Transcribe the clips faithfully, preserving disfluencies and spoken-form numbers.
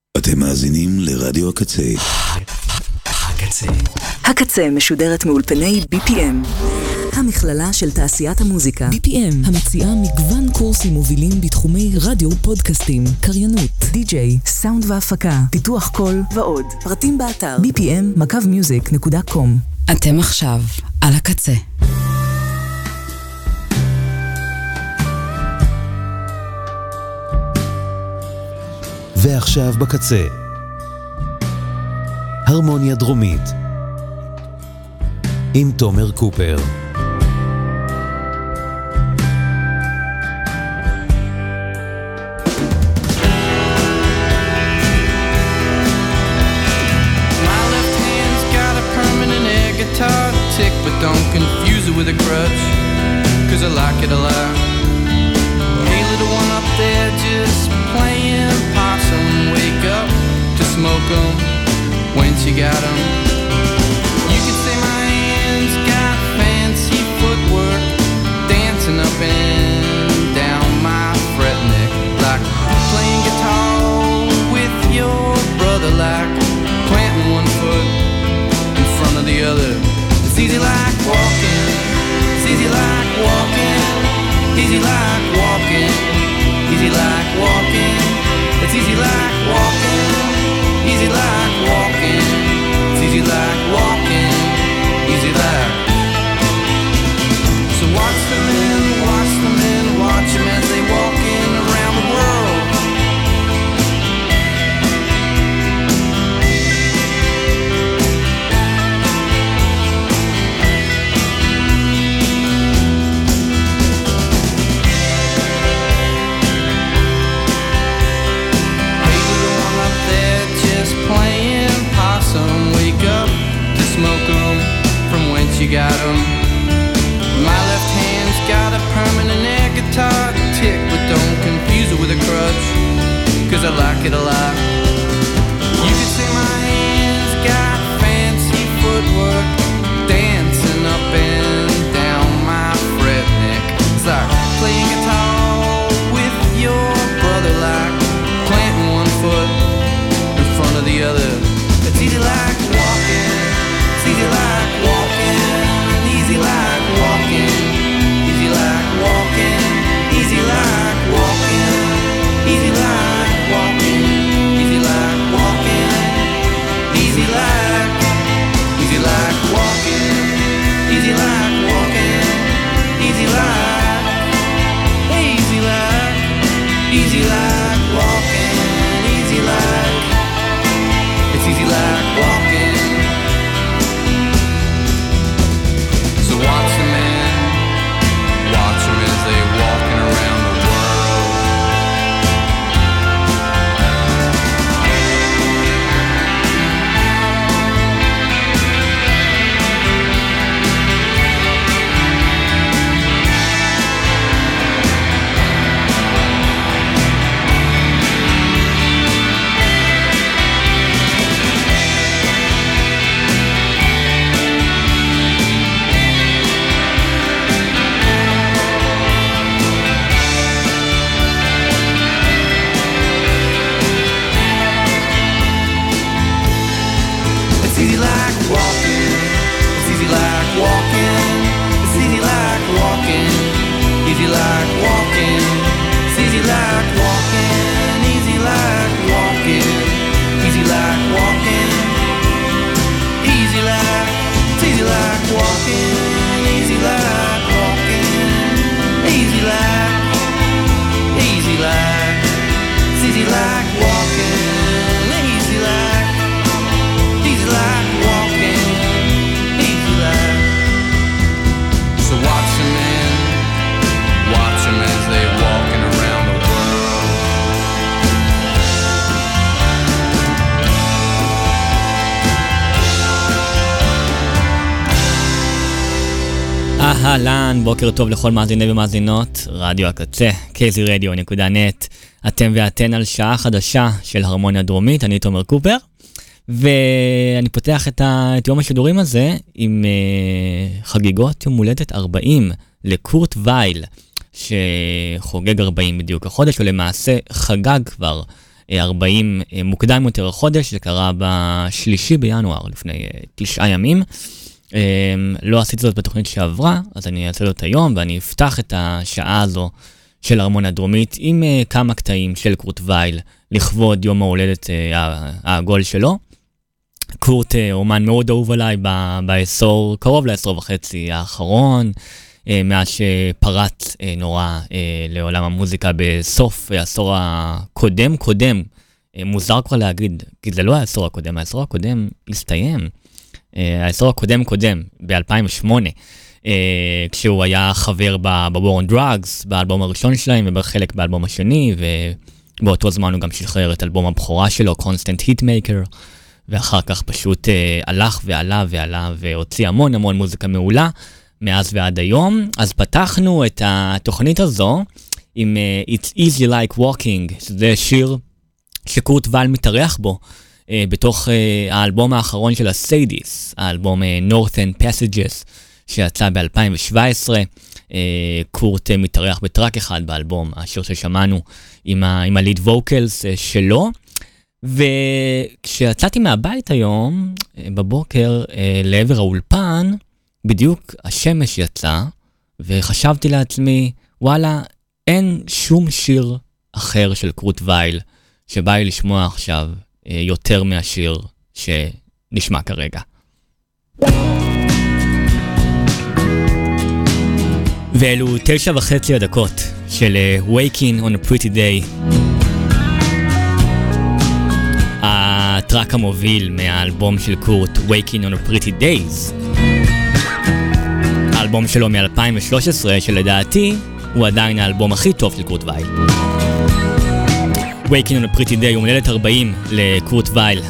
אתם מאזינים לרדיו הקצה. הקצה. הקצה משודרת מאולפני בי פי אם, המכללה של תעשיית המוזיקה. בי פי אם המציעה מגוון קורסים מובילים בתחומי רדיו, פודקאסטים, קריינות, די-ג'יי, סאונד והפקה, פיתוח קול ועוד. פרטים באתר בי פי אם מקו מיוזיק נקודה קום. אתם עכשיו על הקצה. ועכשיו בקצה, הרמוניה דרומית עם תומר קופר. Guitar tick, but don't confuse it with a crutch, cause I like it a lot. Hey little one up there just playing possum, wake up to smoke 'em once you got 'em. You could say my hands got fancy footwork, dancing up and down my fret neck, like playing guitar with your brother, like planting one foot in front of the other. It's easy like walking, it's easy like walking, easy like walking, easy like walking. It's easy like walking, easy like walking, it's easy like walking, easy like. So watch the men, watch the men, watch them as they walk in around the world. You got 'em. My left hand's got a permanent air guitar tick, but don't confuse it with a crutch, cause I like it a lot. You could say my hands got fancy footwork, dancing up and down my fret neck. It's like playing guitar with your brother, like planting one foot in front of the other. It's easy like walking, it's easy like walking, easy like walking, easy like walking, easy like walking, easy like walking, easy like walking, easy like, easy like walking, easy like walking, easy like, easy like, easy like walking, easy like, it's easy like walking. Watch the men, watch them as they walking around the world. אהלן, בוקר טוב לכל מאזיני ומאזינות, רדיו הקצה, קי זי רדיו נקודה נט. אתם ואתן על שעה חדשה של הרמוניה דרומית, אני תומר קופר, ואני פותח את, ה... את יום השידורים הזה עם uh, חגיגות יום הולדת ארבעים לקורט וייל, שחוגג ארבעים בדיוק החודש, ולמעשה חגג כבר ארבעים מוקדם יותר החודש, זה קרה בשלישי בינואר, לפני תשעה ימים. לא עשיתי זאת בתוכנית שעברה, אז אני אעשה זאת היום, ואני אפתח את השעה הזו של ההרמוניה הדרומית עם כמה קטעים של קורט וייל, לכבוד יום ההולדת העגול שלו. קורט אומן מאוד אהוב עליי בעשור, קרוב לעשור וחצי האחרון, מאז שפרץ נורא לעולם המוזיקה בסוף העשור הקודם, קודם, מוזר כבר להגיד, כי זה לא העשור הקודם, העשור הקודם הסתיים. העשור הקודם קודם, ב-אלפיים ושמונה, כשהוא היה חבר ב-War on Drugs, באלבום הראשון שלהם, ובחלק באלבום השני, ובאותו זמן הוא גם שחרר את אלבום הבכורה שלו, Constant Hitmaker, ואחר כך פשוט הלך ועלה ועלה, והוציא המון המון מוזיקה מעולה, מאז ועד היום. אז פתחנו את התוכנית הזו עם uh, It's Easy Like Walking, שזה שיר שקורט וייל מתארח בו, uh, בתוך uh, האלבום האחרון של הסיידיס, האלבום uh, Northern Passages, שיצא ב-אלפיים שבע עשרה. uh, קורט uh, מתארח בטרק אחד באלבום, השיר ששמענו עם, ה- עם הליד ווקלס uh, שלו. וכשיצאתי מהבית היום, uh, בבוקר, uh, לעבר האולפן, בדיוק השמש יצא, וחשבתי לעצמי, וואלה, אין שום שיר אחר של קורט וייל, שבא לי לשמוע עכשיו יותר מהשיר שנשמע כרגע. ואלו תשע וחצי הדקות של Waking on a Pretty Day. הטרק המוביל מהאלבום של קורט, Waking on a Pretty Days. האלבום שלו מ-אלפיים ושלוש עשרה, שלדעתי הוא עדיין האלבום הכי טוב של קורט וייל. Waking on a Pretty Day הוא מנהלת ארבעים לקורט וייל.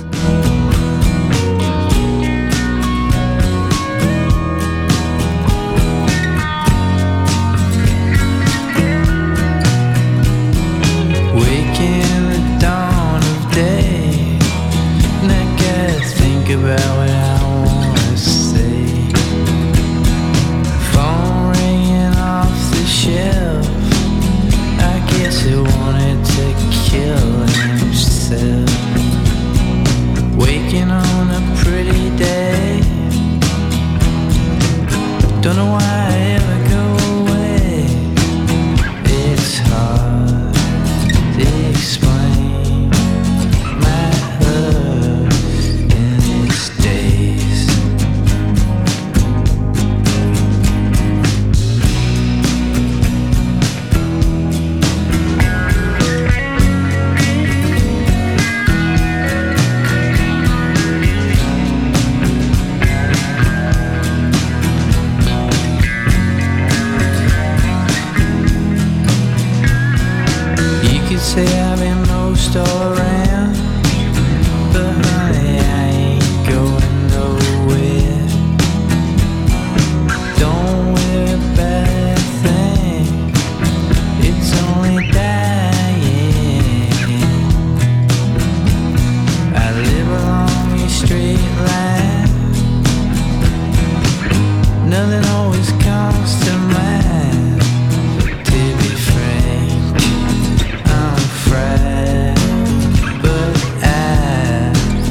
I'm afraid, but I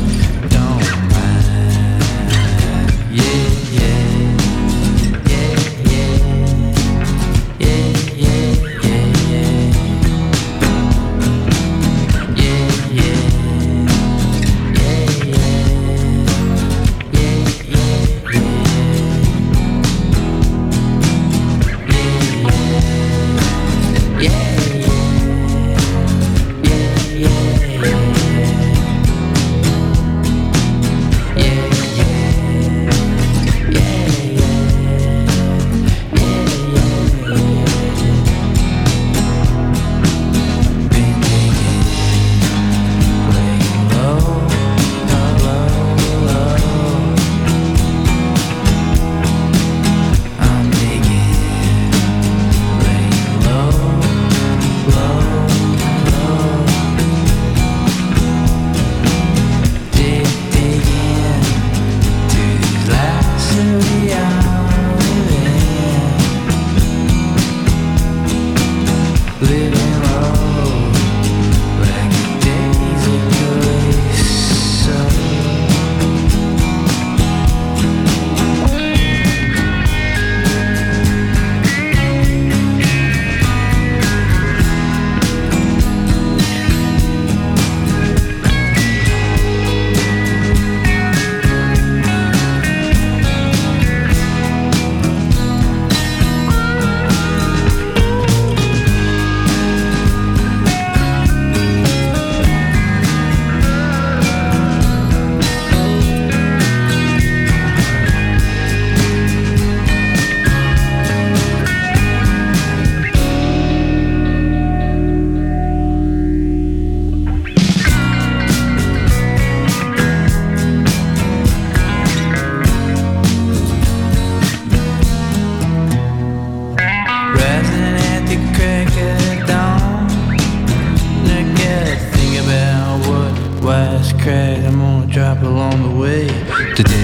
wisecrack, I'm gonna drop along the way today.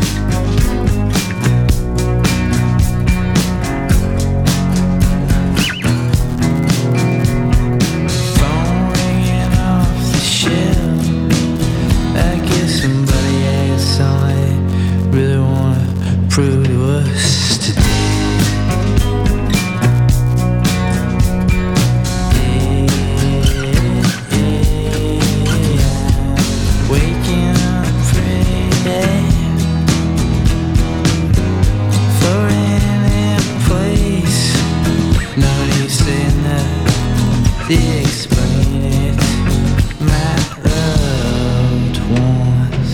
Prove to us today. Yeah, yeah, yeah. Waking up pretty for any place. Nobody's saying that they explain it. My loved ones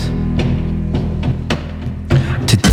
today.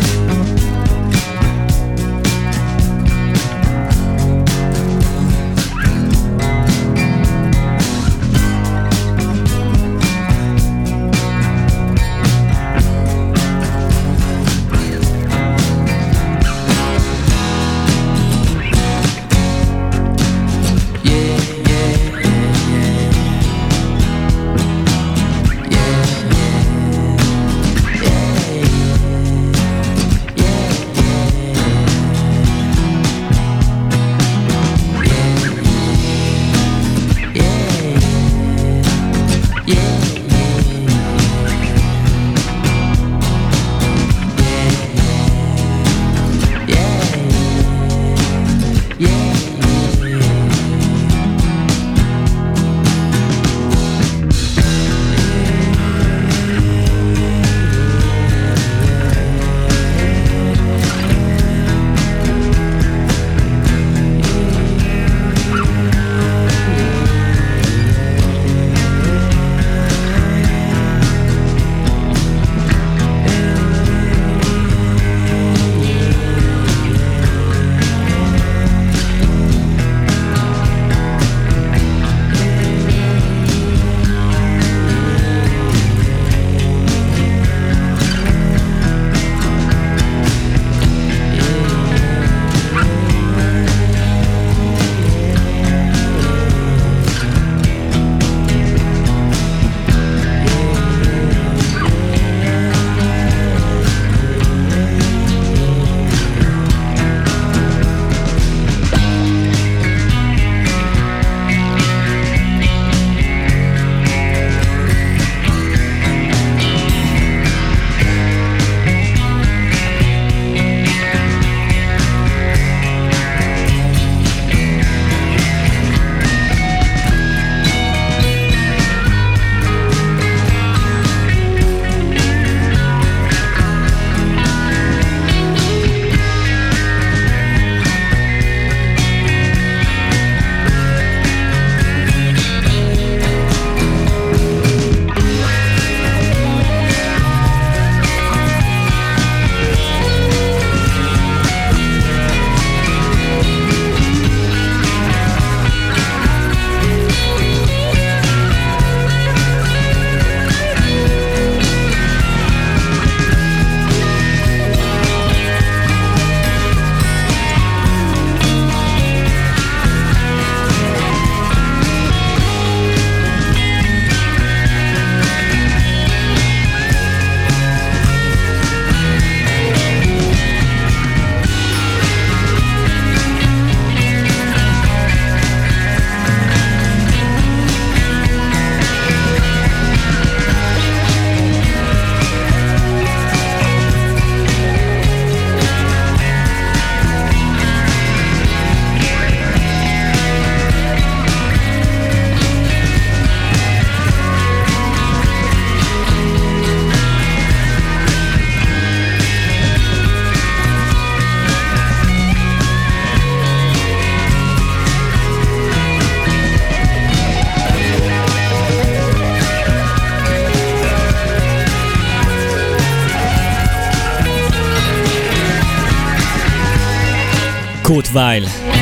קורט וייל,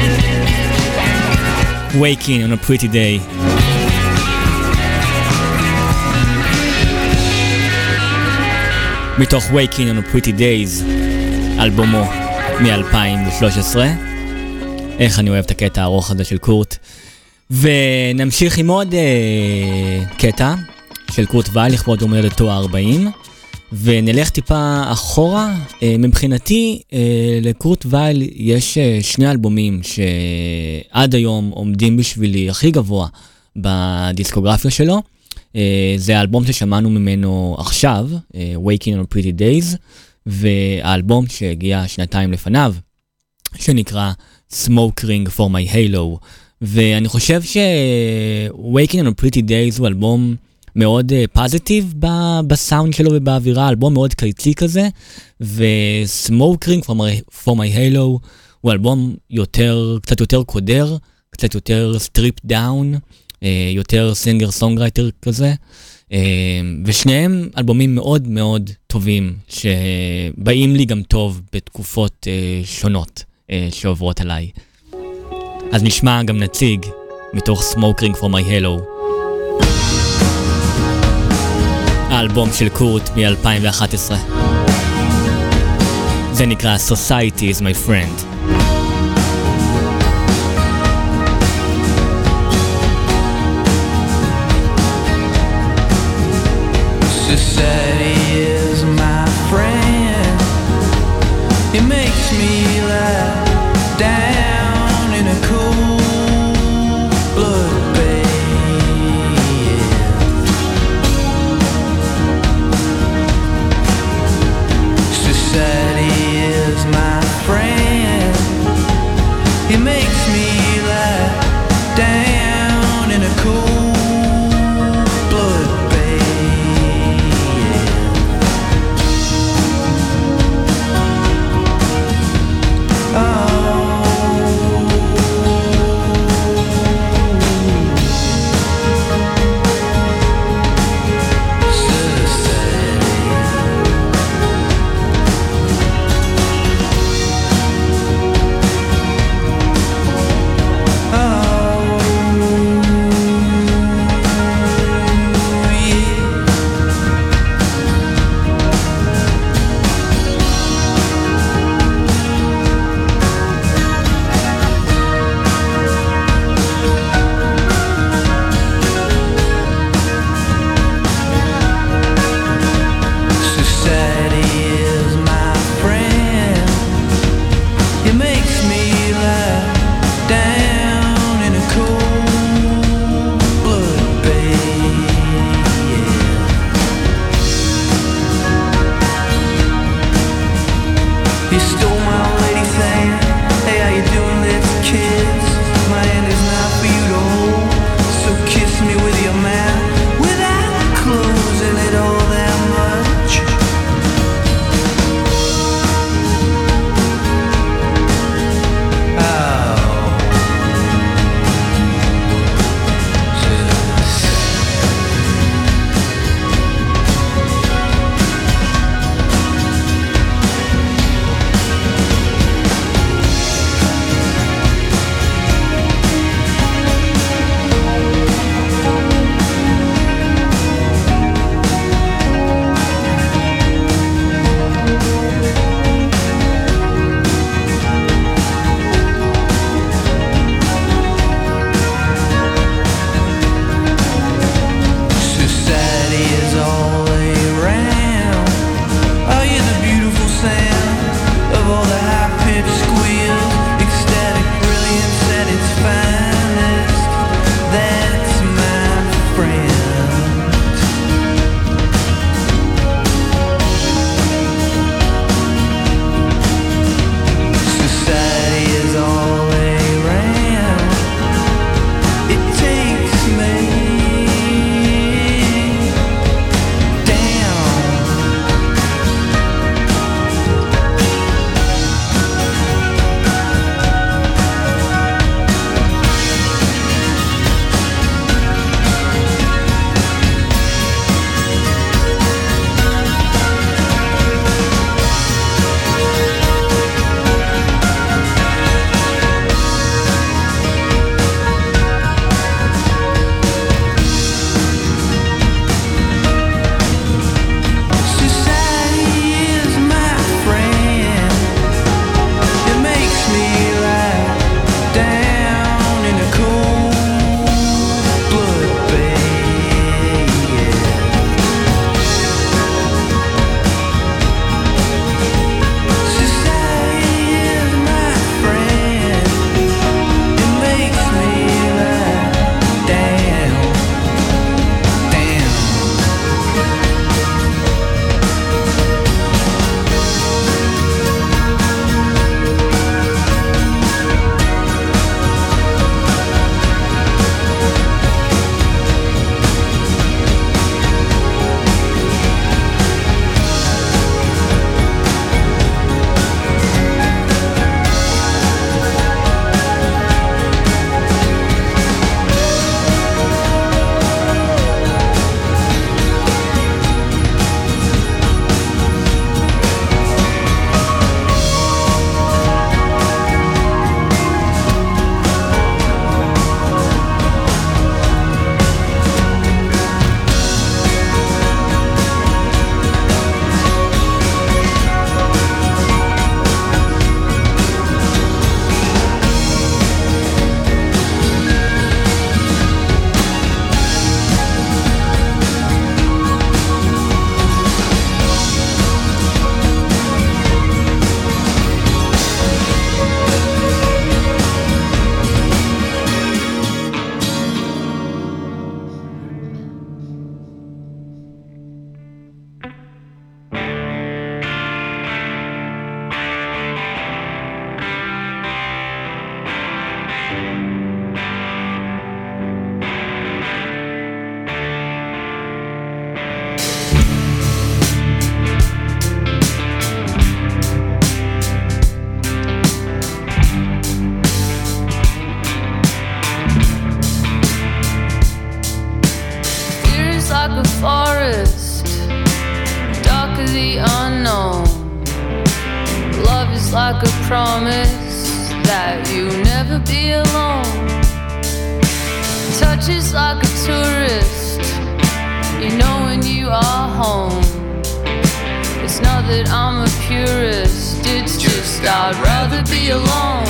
Waking on a Pretty Day. מתוך Waking on a Pretty Days, אלבומו מ-אלפיים ושלוש עשרה. איך אני אוהב את הקטע הארוך הזה של קורט. ונמשיך עם עוד uh, קטע של קורט וייל לכבוד יום הולדתו ה-ארבעים, ונלך טיפה אחורה. מבחינתי לקורט וייל יש שני אלבומים שעד היום עומדים בשבילי הכי גבוה בדיסקוגרפיה שלו. זה האלבום ששמענו ממנו עכשיו, Waking on Pretty Days, והאלבום שהגיע שנתיים לפניו, שנקרא Smoke Ring for My Halo. ואני חושב ש-Waking on Pretty Days הוא אלבום מאוד פוזיטיב בסאונד שלו ובאווירה, אלבום מאוד קיצי כזה, ו-Smoke Ring for My, for My Halo הוא אלבום יותר, קצת יותר קודר, קצת יותר Stripped Down, יותר סינגר סונגרייטר כזה, ושניהם אלבומים מאוד מאוד טובים שבאים לי גם טוב בתקופות שונות שעוברות עליי. אז נשמע גם נציג מתוך Smoke Ring for My Halo, האלבום של קורט מ-אלפיים ואחת עשרה. זה נקרא Society is my friend. Society is my friend. It makes me lie down in a cool blood bath. Society is my friend. It makes me lie down in a cool blood bath. forest, dark of the unknown. Love is like a promise that you'll never be alone. Touch is like a tourist, you know when you are home. It's not that I'm a purist, it's just I'd rather be alone.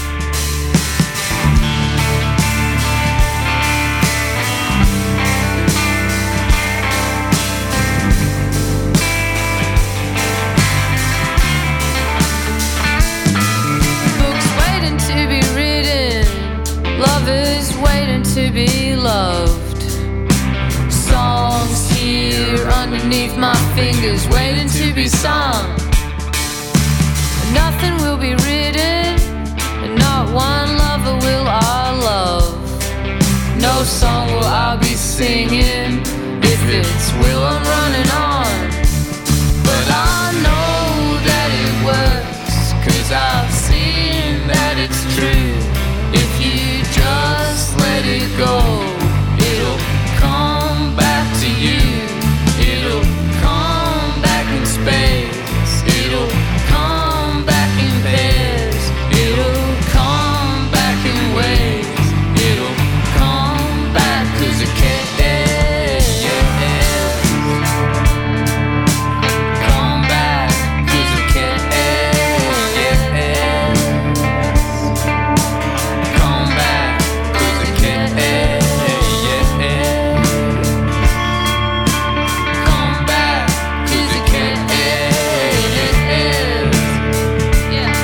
Books waiting to be written, lovers waiting to be loved. Songs here underneath my fingers waiting to be sung. And nothing will be written, and not one lover will I love. No song will I be singing, if it's will I'm running on. But I know that it works, 'cause I've seen that it's true. If you just let it go, it'll come back to you. It'll come back in space. It'll come back in pairs. It'll come back in waves. It'll come back 'cause it cares. Come back 'cause it cares. Come back 'cause it cares. Come back 'cause it cares. Yeah.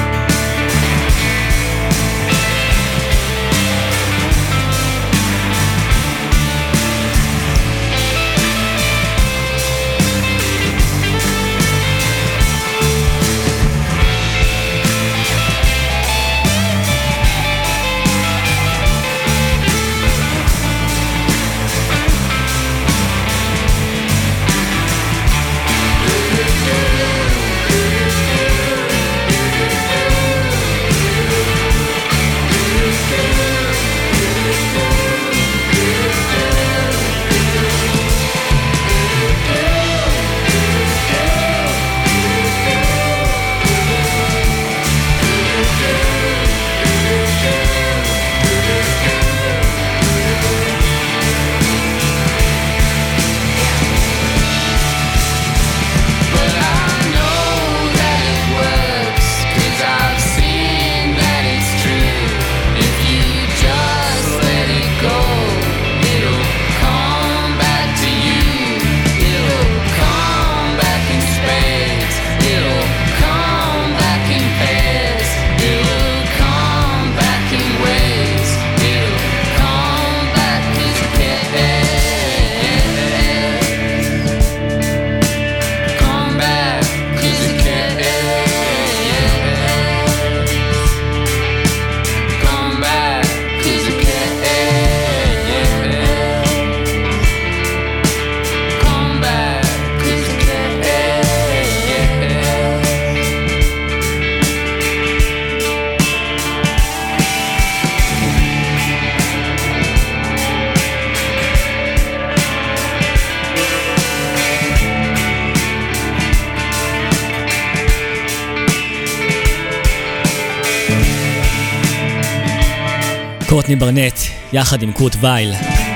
But I know that it works, 'cause I've seen that it's true. If you just let it go, it'll come back to you. It'll come back in space. It'll come back in pairs. It'll come back in waves. It'll come back 'cause it cares. Come back 'cause it cares. Come back 'cause it cares. Come back 'cause it קורטני ברנט, יחד עם קורט וייל.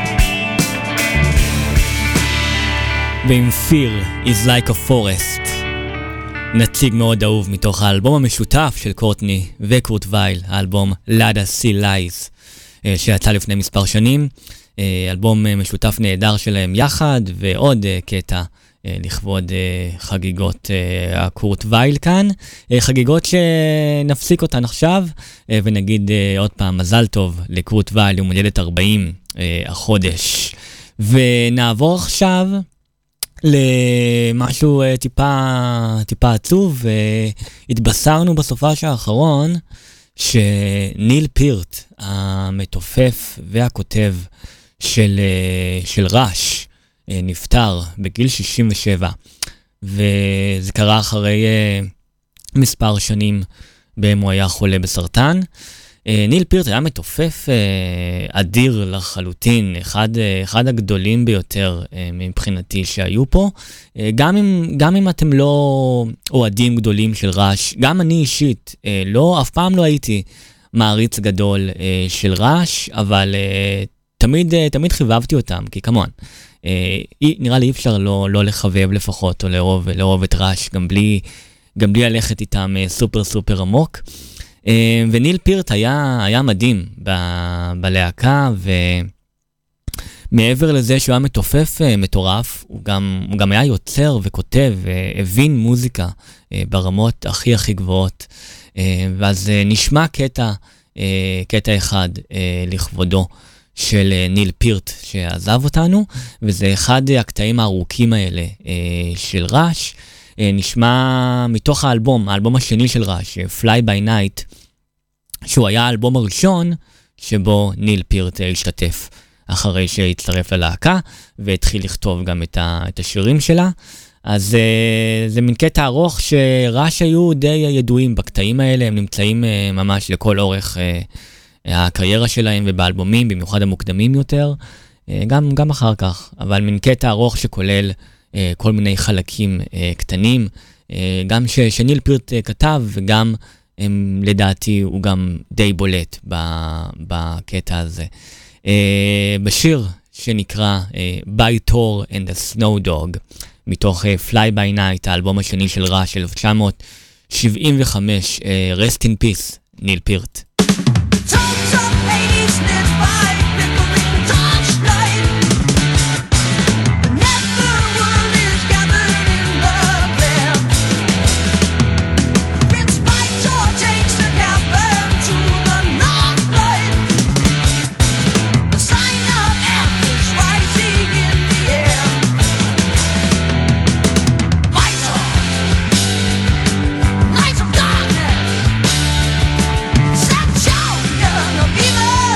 ועם Fear is like a forest. נציג מאוד אהוב מתוך האלבום המשותף של קורטני וקורט וייל, האלבום Lada Sea Lies, שיצא לפני מספר שנים. אלבום משותף נהדר שלהם יחד, ועוד קטע לכבוד חגיגות הקורט וייל כאן. חגיגות שנפסיק אותן עכשיו, ונגיד עוד פעם מזל טוב לקורט וייל, יום הולדת ארבעים החודש. ונעבור עכשיו למשהו טיפה, טיפה עצוב. התבשרנו בסופש האחרון שניל פירט, המתופף והכותב של, של רש, נפטר בגיל שישים ושבע, וזה קרה אחרי מספר שנים בהם הוא היה חולה בסרטן. ניל פירט היה מתופף אדיר לחלוטין, אחד, אחד הגדולים ביותר מבחינתי שהיו פה. גם אם, גם אם אתם לא אוהדים גדולים של רעש, גם אני אישית, לא, אף פעם לא הייתי מעריץ גדול של רעש, אבל תמיד, תמיד חיבבתי אותם, כי כמובן, נראה לי אי אפשר לא, לא לחבב לפחות, או לאהוב, לאהוב את רעש, גם בלי, גם בלי ללכת איתם סופר סופר עמוק. וניל פירט היה, היה מדהים ב- בלהקה, ומעבר לזה שהוא היה מתופף מטורף, הוא גם, הוא גם היה יוצר וכותב, והבין מוזיקה ברמות הכי הכי גבוהות. ואז נשמע קטע, קטע אחד לכבודו של ניל פירט שעזב אותנו, וזה אחד הקטעים הארוכים האלה של רעש. נשמע מתוך האלבום, האלבום השני של רעש, Fly by Night, שהוא היה האלבום הראשון שבו ניל פירט השתתף אחרי שהצטרף ללהקה, והתחיל לכתוב גם את, ה, את השירים שלה. אז זה מין קטע ארוך שרעש היו די ידועים בקטעים האלה, הם נמצאים ממש לכל אורך הקריירה שלהם ובאלבומים, במיוחד המוקדמים יותר, גם, גם אחר כך, אבל מין קטע ארוך שכולל כל מיני חלקים קטנים, גם ש, שניל פירט כתב, וגם לדעתי הוא גם די בולט בקטע הזה. בשיר שנקרא By Thor and the Snow Dog, מתוך Fly by Night, האלבום השני של רעש, אלף תשע מאות שבעים וחמש, Rest in Peace, ניל פירט. Viva!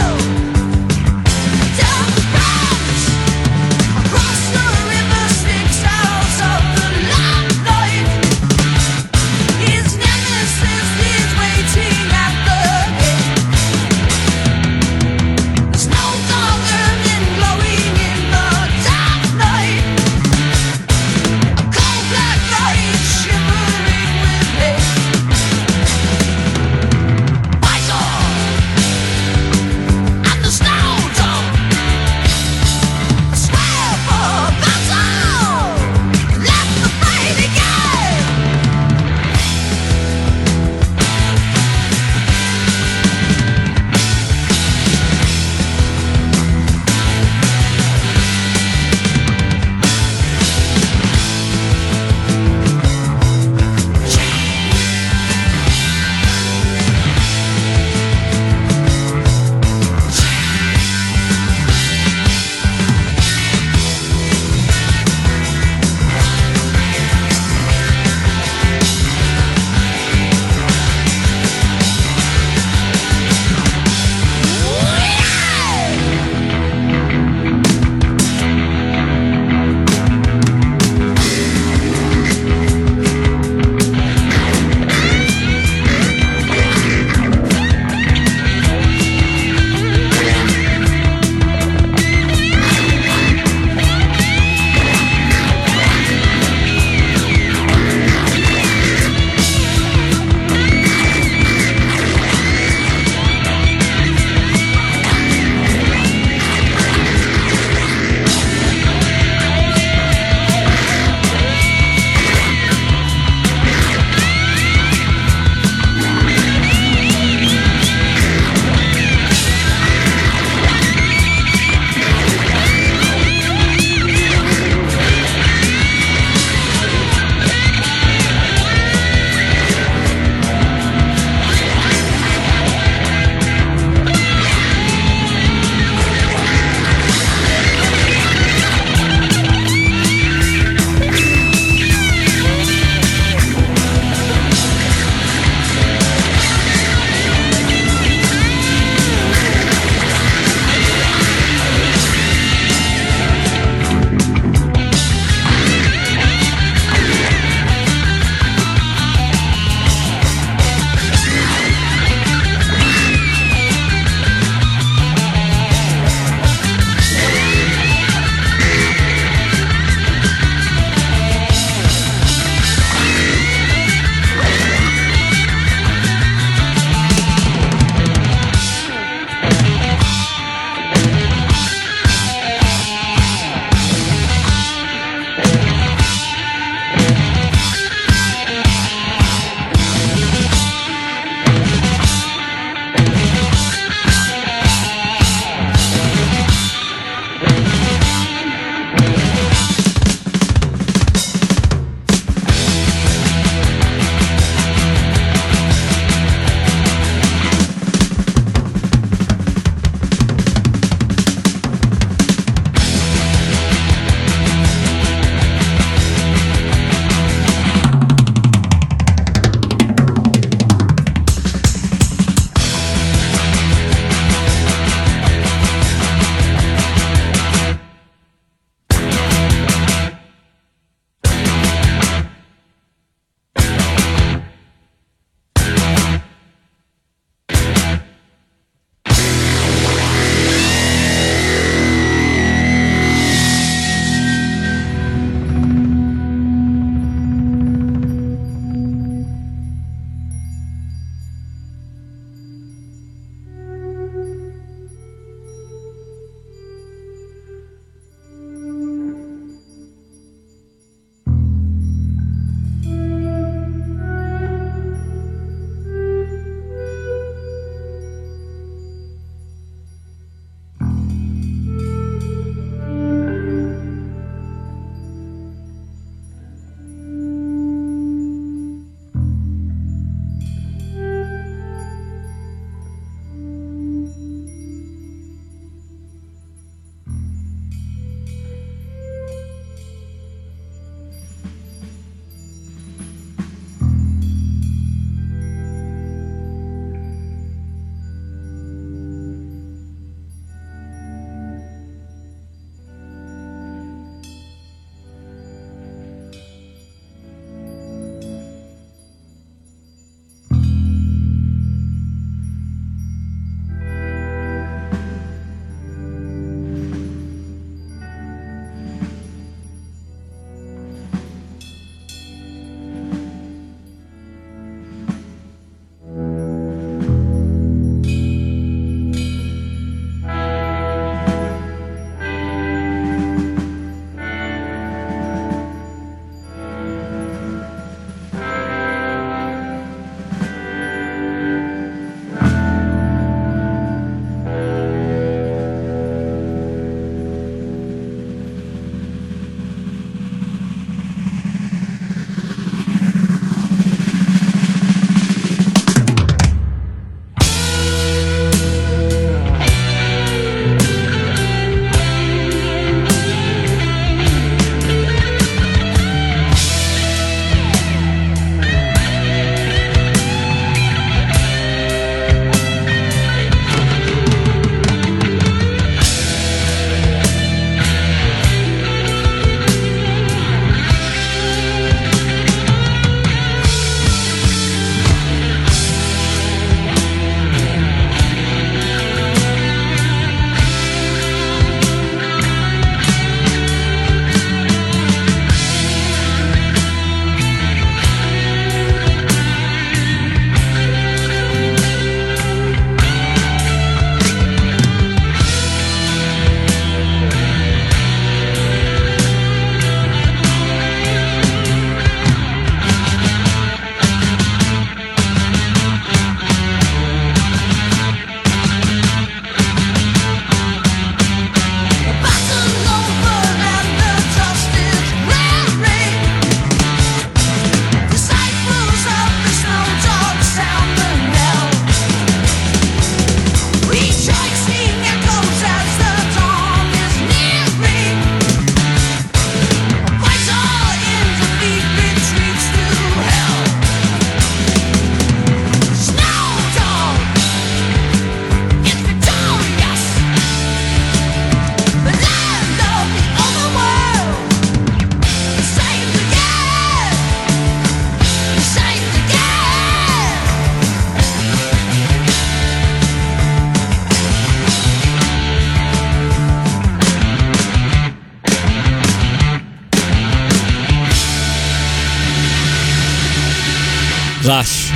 רש.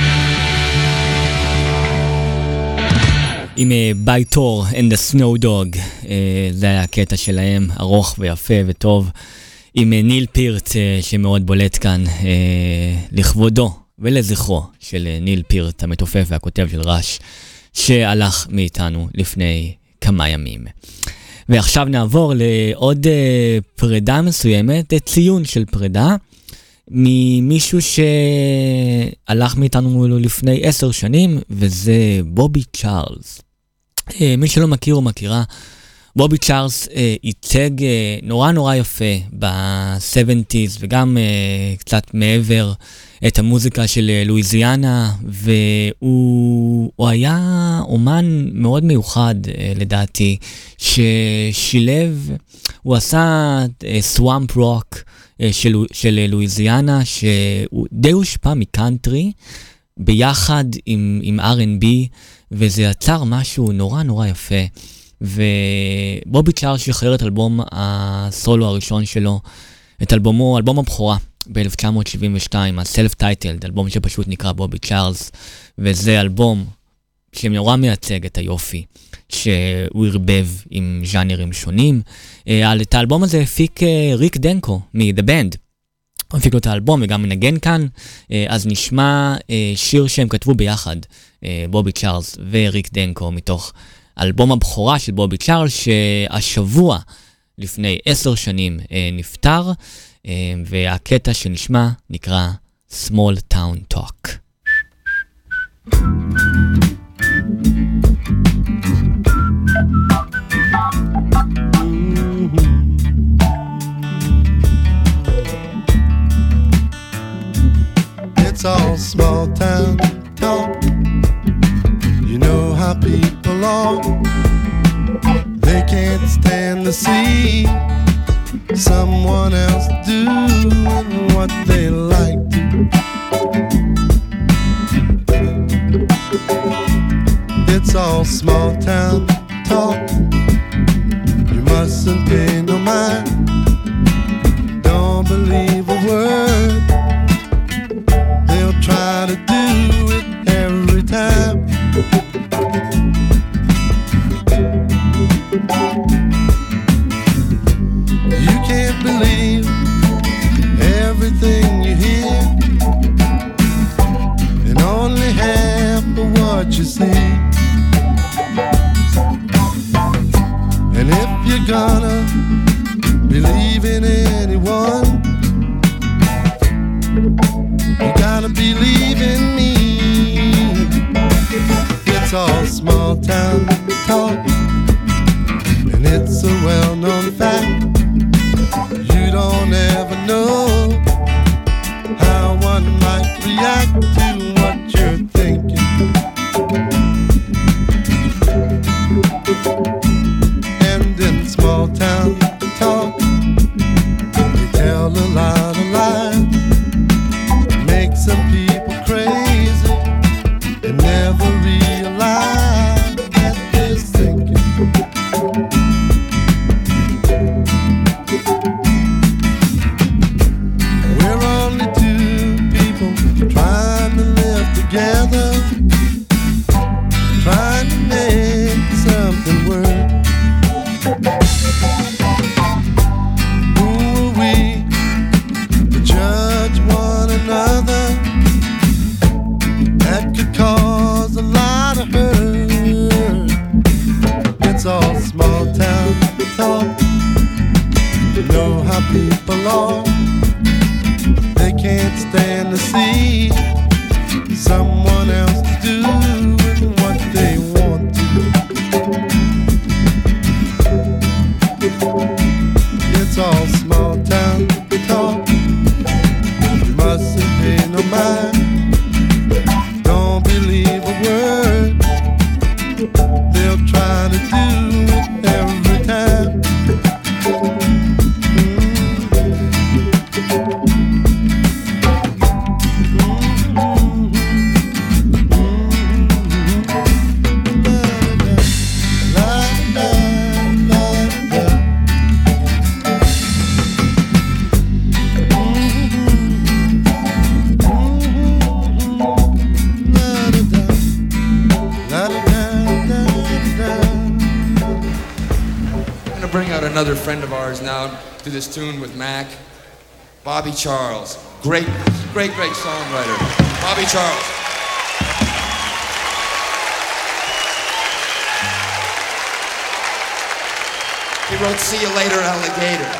עם בייטור and the Snow Dog, זה היה הקטע שלהם, ארוך ויפה וטוב, עם ניל פירט שמאוד בולט כאן, לכבודו ולזכרו של ניל פירט, המתופף והכותב של רש, שהלך מאיתנו לפני כמה ימים. ועכשיו נעבור לעוד פרידה מסוימת, ציון של פרידה, ממישהו שהלך מאיתנו לפני עשר שנים, וזה בובי צ'ארלס. מי שלא מכיר או מכירה, בובי צ'ארלס ייצג נורא נורא יפה ב-שבעים וגם קצת מעבר את המוזיקה של לואיזיאנה, והוא היה אומן מאוד מיוחד לדעתי, ששילב, הוא עשה סוואמפ רוק של, של לואיזיאנה, שהוא די הושפע מקאנטרי, ביחד עם, עם אר אנד בי, וזה יצר משהו נורא נורא יפה. ובובי צ'ארלס שחרר את אלבום הסולו הראשון שלו, את אלבומו, אלבום הבכורה, ב-אלף תשע מאות שבעים ושתיים, ה-Self-Titled, אלבום שפשוט נקרא בובי צ'ארלס, וזה אלבום שנורא מייצג את היופי, שהוא הרבב עם ז'אנרים שונים. את האלבום הזה הפיק ריק דנקו מ-The Band, הוא הפיק לו את האלבום וגם מנגן כאן, אז נשמע שיר שהם כתבו ביחד, בובי צ'ארלס וריק דנקו, מתוך אלבום הבכורה של בובי צ'ארלס, שהשבוע לפני עשר שנים נפטר, והקטע שנשמע נקרא Small Town Talk. It's all small town talk. You know how people are. They can't stand to see someone else doing what they like to. It's all small town talk. You mustn't pay no mind. Don't believe a word. They'll try to do it every time. You can't believe everything you hear, and only half of what you see. And if you're gonna believe in anyone, you gotta believe in me. It's all small town talk, and it's a well-known fact. You don't ever know how one might react to what you're thinking. And in small town talk, they tell a lot of lies, make some people crazy and never realize that they're thinking. We're only two people trying to live together, trying to make something work. Who are we to judge one another? That could cause a lot of hurt. It's all small town talk. You know how people are. They can't stand to see someone else doing what they want to. It's all small town talk. You mustn't pay no mind. Don't believe a word. They'll try to do it every time. another friend of ours now to this tune with Mac. Bobby Charles. Great, great, great songwriter. Bobby Charles. He wrote See You Later, Alligator.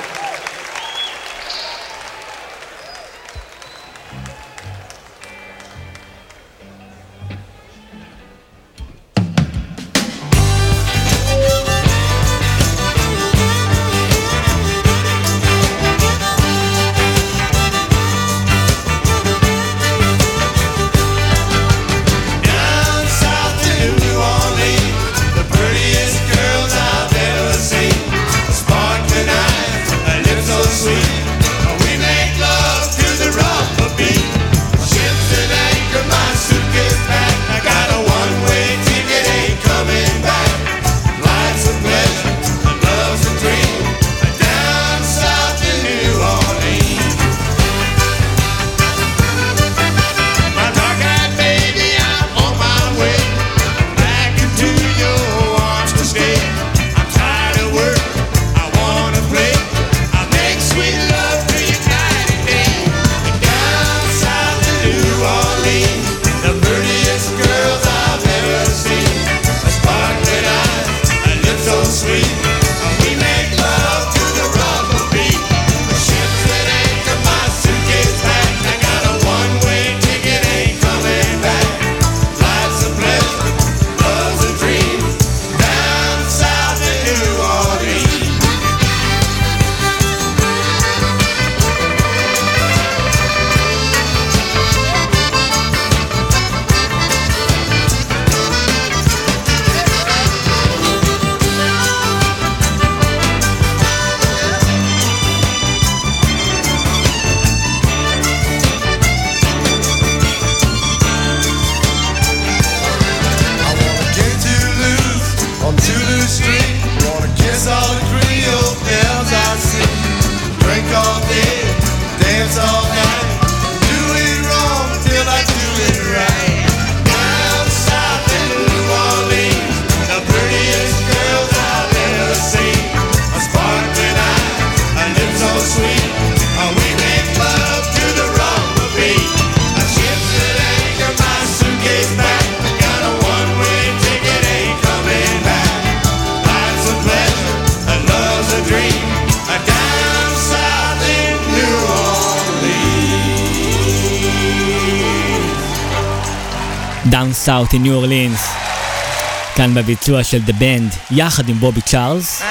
Down South in New Orleans, כאן בביצוע של The Band, יחד עם בובי צ'ארלס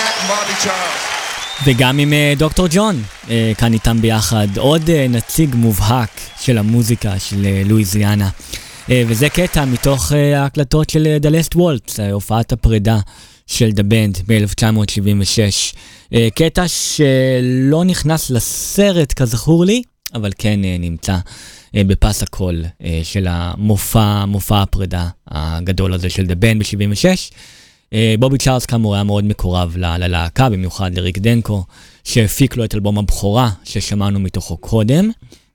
וגם עם דוקטור ג'ון, כאן איתם ביחד, עוד נציג מובהק של המוזיקה של לואיזיאנה, וזה קטע מתוך ההקלטות של The Last Waltz, הופעת הפרידה של The Band ב-אלף תשע מאות שבעים ושש, קטע שלא נכנס לסרט כזכור לי, אבל כן נמצא בפס הקול של המופע, מופע הפרידה הגדול הזה של The Band ב-שבעים ושש. בובי צ'ארלס כאמור היה מאוד מקורב ללהקה, במיוחד לריק דנקו, שהפיק לו את אלבום הבכורה ששמענו מתוכו קודם.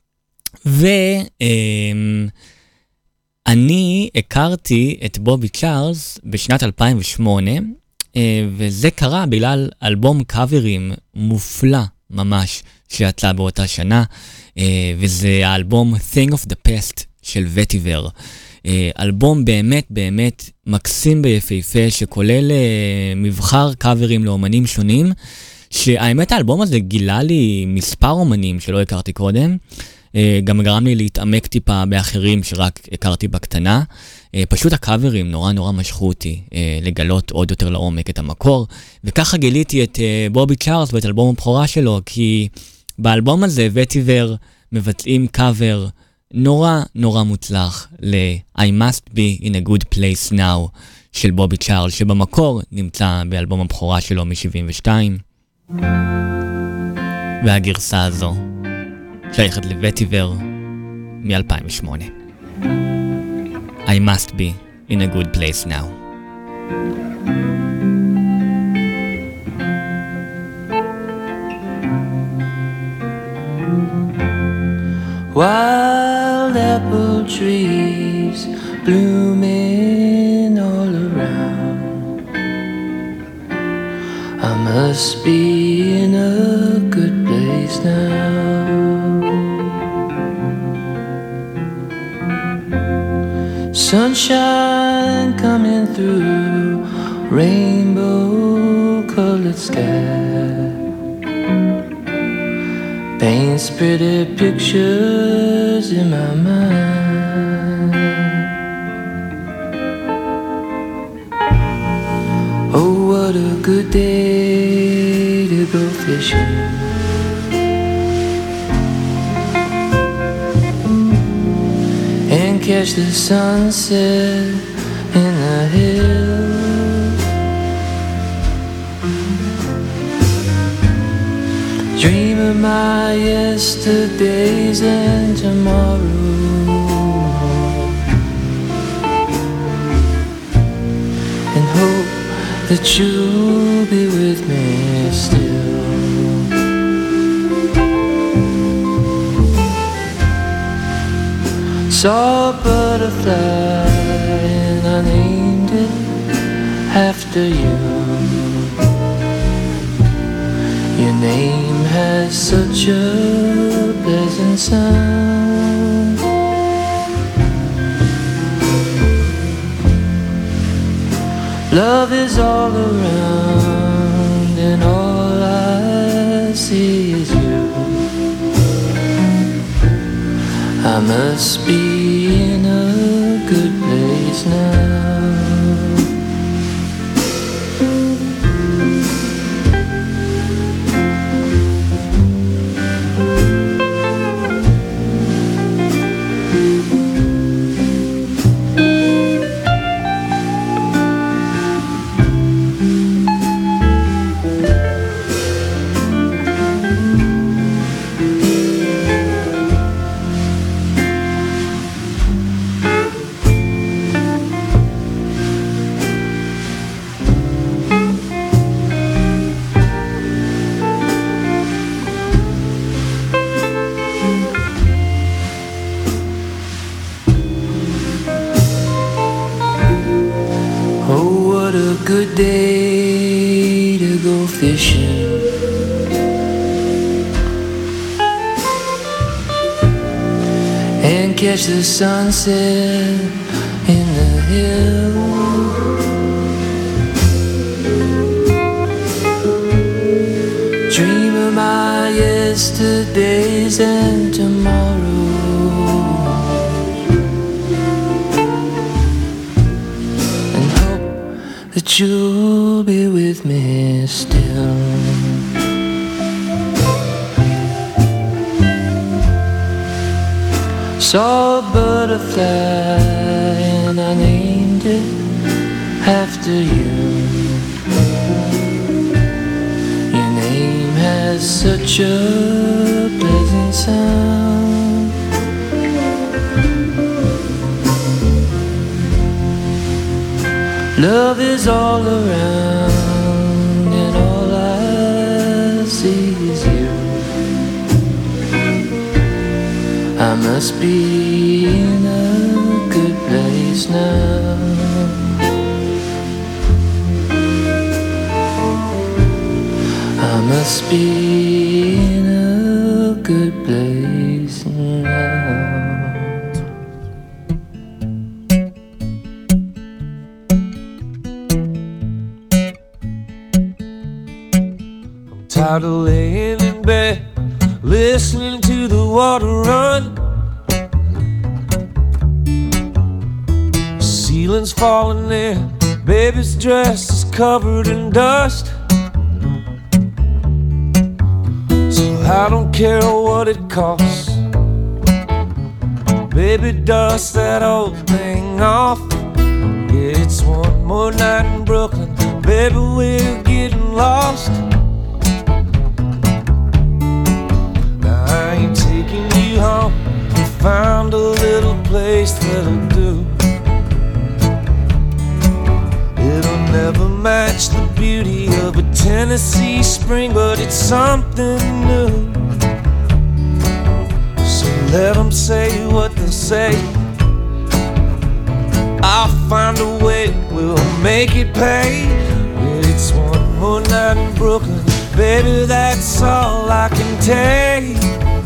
ואני הכרתי את בובי צ'ארלס בשנת אלפיים ושמונה, וזה קרה בגלל אלבום קאברים מופלא ממש שיצא באותה שנה, וזה האלבום Thing of the Past של וטיבר. אלבום באמת באמת מקסים ביפהפה, שכולל מבחר קאברים לאומנים שונים, שהאמת האלבום הזה גילה לי מספר אומנים שלא הכרתי קודם, גם גרם לי להתעמק טיפה באחרים שרק הכרתי בקטנה. פשוט הקאברים נורא נורא משכו אותי לגלות עוד יותר לעומק את המקור, וככה גיליתי את בובי צ'ארלס ואת אלבום הבכורה שלו, כי באלבום הזה וטיבר מבצעים קאבר נורא נורא מוצלח ל-I must be in a good place now של בובי צ'ארלס, שבמקור נמצא באלבום הבכורה שלו מ-שבעים ושתיים, והגרסה הזו שייכת לוטיבר מ-אלפיים ושמונה. I must be in a good place now. Wild apple trees blooming all around. I'm must be in a good place now. Sunshine coming through, rainbow-colored sky paints pretty pictures in my mind. Oh, what a good day to go fishing. And catch the sunset in the hills. Dream of my yesterdays and tomorrow, and hope that you'll be with me still. Saw a butterfly and I named it after you. Your name has such a pleasant sound. Love is all around and all I see is you. I must be in a good place now. Good day to go fishing. And catch the sunset in the hills. Dream of my yesterdays and tomorrow, that you'll be with me still. Saw a butterfly and I named it after you. Your name has such a pleasant sound. Love is all around and all I see is you. I must be in a good place now. I must be in a good place now. Tired of laying in bed, listening to the water run. Ceiling's falling in, baby's dress is covered in dust. So I don't care what it costs. Baby, dust that old thing off. Yeah, it's one more night in Brooklyn. Baby, we're getting lost. I ain't taking you home. We found a little place that'll do. It'll never match the beauty of a Tennessee spring, but it's something new. So let them say what they'll say. I'll find a way, we'll make it pay. It's one more night in Brooklyn. Baby, that's all I can take.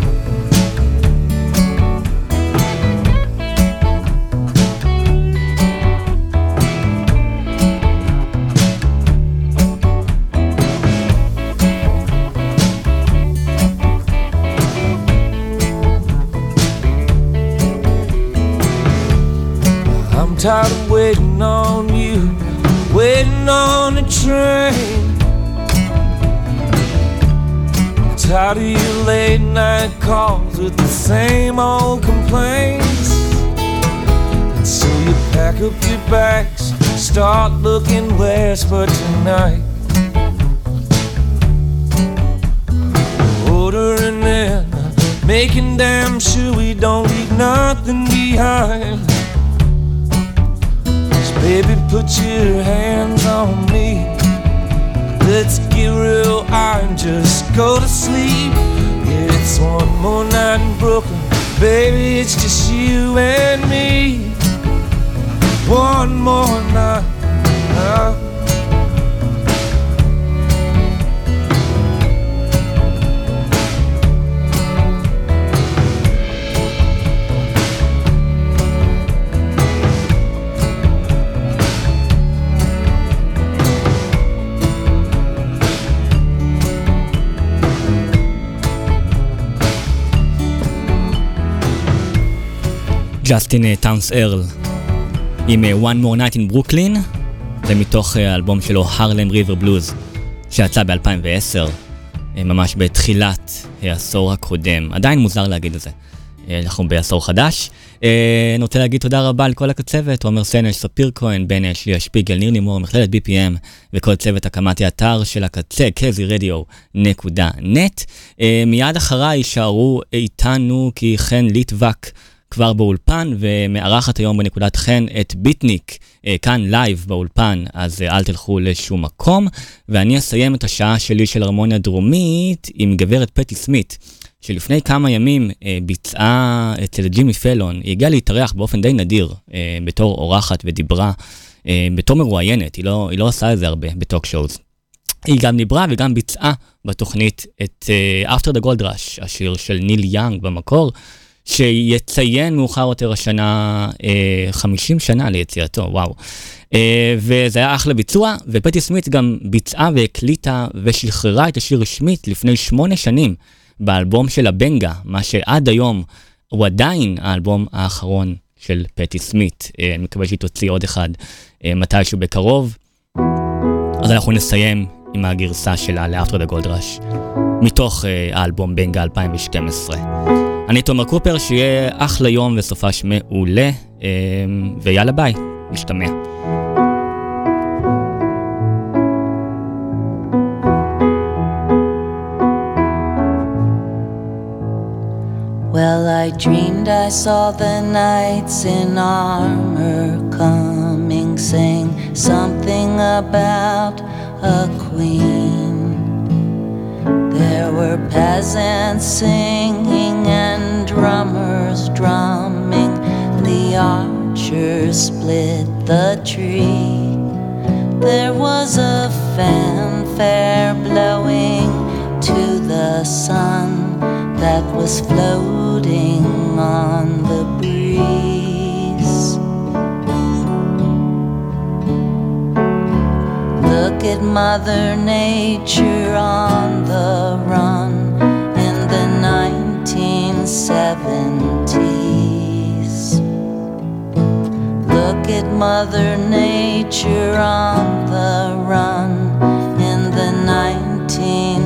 I'm tired of waiting on you, waiting on the train. Tired of your late night calls with the same old complaints. And so you pack up your bags, start looking west for tonight. Ordering in, making damn sure we don't leave nothing behind. So baby, put your hands on me. Let's get real high and just go to sleep. Yeah, it's one more night in Brooklyn. Baby, it's just you and me. One more night. Uh. ג'סטין טאונס ארל עם One More Night in Brooklyn, זה מתוך האלבום שלו Harlem River Blues שיצא ב-אלפיים ועשר, ממש בתחילת העשור הקודם. עדיין מוזר להגיד את זה, אנחנו בעשור חדש. אני רוצה להגיד תודה רבה לכל הקצוות, עומר סנש, ספיר כהן, בן אשלי, שפיגל, ניר לימור, מכללת בי פי אם וכל צוות הקמת האתר של הקצה, קזי רדיו נקודה נט. מיד אחריי יישארו איתנו כי חן ליטבק כבר באולפן, ומארחת היום בנקודת חן את ביטניק, כאן לייב באולפן, אז אל תלכו לשום מקום. ואני אסיים את השעה שלי של הרמוניה דרומית עם גברת פטי סמית, שלפני כמה ימים ביצעה אצל ג'ימי פלון. היא הגיעה להתארח באופן די נדיר, בתור אורחת, ודיברה בתור מרואיינת, היא לא, היא לא עושה את זה הרבה בטוק שואוז. היא גם דיברה וגם ביצעה בתוכנית את After the Gold Rush, השיר של ניל יאנג במקור, שיציין מאוחר יותר השנה אה, חמישים שנה ליציאתו, וואו. אה, וזה היה אחלה ביצוע, ופטי סמית גם ביצעה והקליטה ושחררה את השיר רשמית לפני שמונה שנים, באלבום של הבנגה, מה שעד היום הוא עדיין האלבום האחרון של פטי סמית. אה, אני מקווה שהיא תוציא עוד אחד אה, מתישהו בקרוב. אז אנחנו נסיים עם הגרסה שלה ל-After the Gold Rush, מתוך אה, האלבום בנגה אלפיים ושתים עשרה. אני תומר קופר, שיהיה אחלה יום וסופש מעולה, ויאללה ביי, נשתמע. Well, I dreamed I saw the knights in armor coming, saying something about a queen. There were peasants singing and drummers drumming. The archers split the tree. There was a fanfare blowing to the sun that was floating on the breeze. Look at Mother Nature on the run in the nineteen seventies. Look at Mother Nature on the run in the nineteen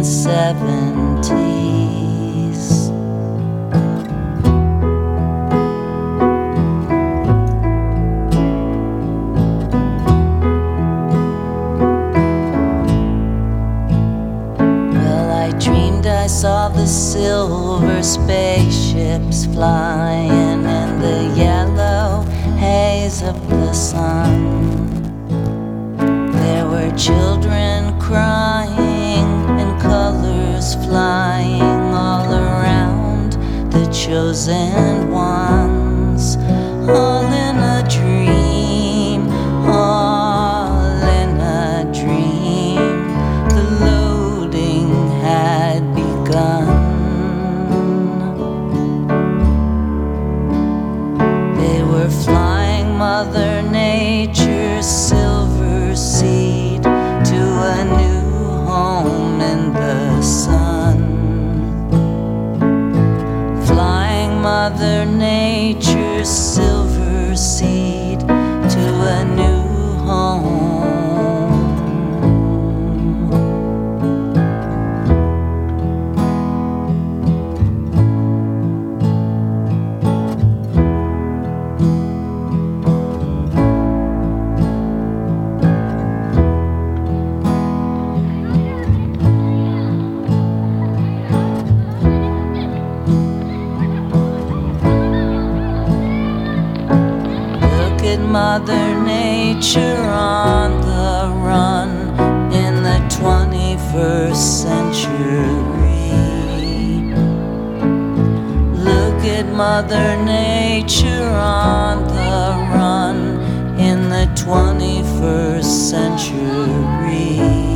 seventies. I saw the silver spaceships flying in the yellow haze of the sun. There were children crying and colors flying all around the chosen ones, all in a dream, all in a dream, Mother Nature's silver seed to a new home. Mother Nature on the run in the twenty-first century. Look at Mother Nature on the run in the twenty-first century.